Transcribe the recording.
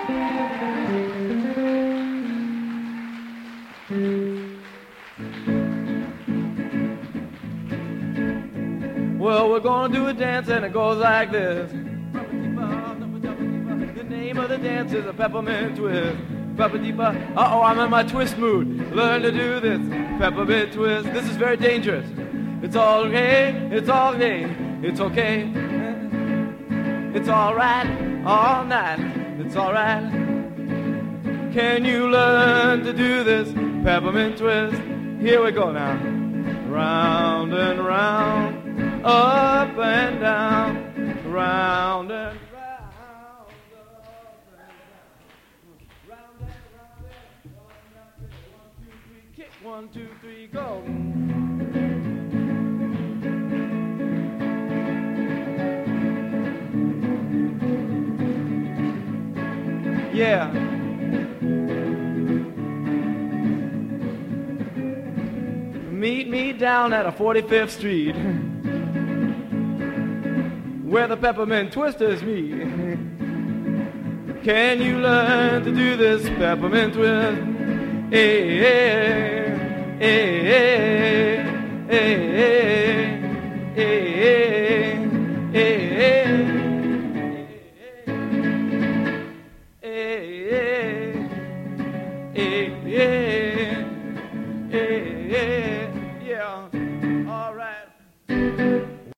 Well, we're gonna do a dance and it goes like this. The name of the dance is a peppermint twist. Uh-oh, I'm in my twist mood. Learn to do this peppermint twist. This is very dangerous. It's all okay, it's all okay, it's okay. It's all right, all night, it's all right. Can you learn to do this peppermint twist? Here we go now. Round and round, up and down, round and round, up and down, round and round, 1, 2, 3, kick, 1, 2, 3, go. Yeah. Meet me down at a 45th Street where the peppermint twisters meet. Can you learn to do this peppermint twist? Hey, hey, hey, hey.